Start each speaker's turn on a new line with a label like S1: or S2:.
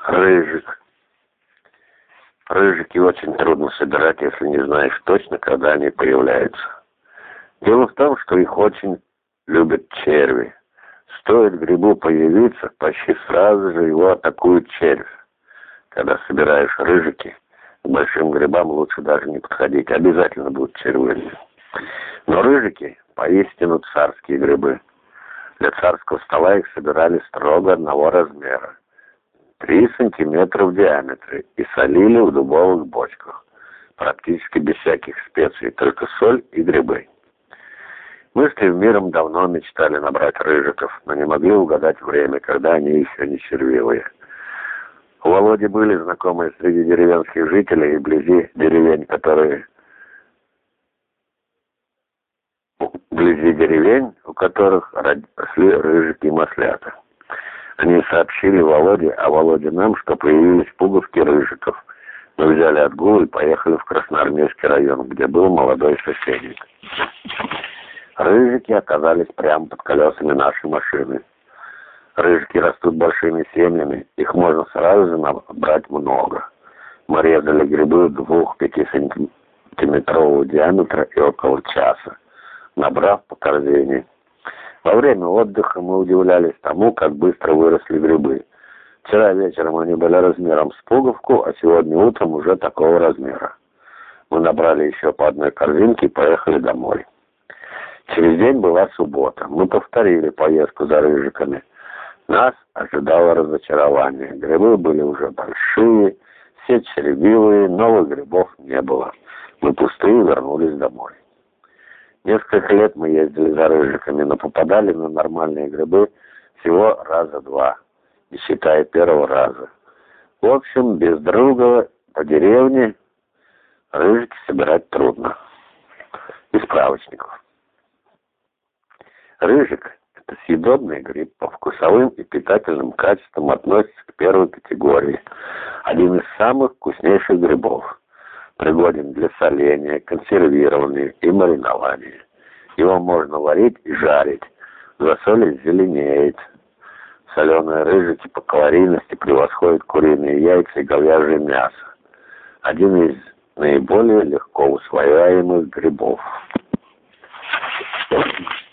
S1: Рыжик. Рыжики очень трудно собирать, если не знаешь точно, когда они появляются. Дело в том, что их очень любят черви. Стоит грибу появиться, почти сразу же его атакует червь. Когда собираешь рыжики, к большим грибам лучше даже не подходить, обязательно будут червы. Но рыжики поистину царские грибы. Для царского стола их собирали строго одного размера. 3 сантиметра в диаметре и солили в дубовых бочках. Практически без всяких специй, только соль и грибы. Мы с Тевмиром давно мечтали набрать рыжиков, но не могли угадать время, когда они еще не червивые. У Володи были знакомые среди деревенских жителей и вблизи деревень, у которых росли рыжики и маслята. Они сообщили Володе, а Володя нам, что появились пуговки рыжиков. Мы взяли отгул и поехали в Красноармейский район, где был молодой священник. Рыжики оказались прямо под колесами нашей машины. Рыжики растут большими семьями, их можно сразу же набрать много. Мы резали грибы 2-5 сантиметрового диаметра и около часа, набрав по корзине. Во время отдыха мы удивлялись тому, как быстро выросли грибы. Вчера вечером они были размером с пуговку, а сегодня утром уже такого размера. Мы набрали еще по одной корзинке и поехали домой. Через день была суббота. Мы повторили поездку за рыжиками. Нас ожидало разочарование. Грибы были уже большие, все червивые, новых грибов не было. Мы пустые вернулись домой. Несколько лет мы ездили за рыжиками, но попадали на нормальные грибы всего раза 2, не считая первого раза. В общем, без друга по деревне рыжики собирать трудно. Из справочников. Рыжик – это съедобный гриб, по вкусовым и питательным качествам относится к первой категории. Один из самых вкуснейших грибов. Пригоден для соления, консервирования и маринования. Его можно варить и жарить. Засолить зеленеет. Соленые рыжики по калорийности превосходят куриные яйца и говяжье мясо. Один из наиболее легко усвояемых грибов.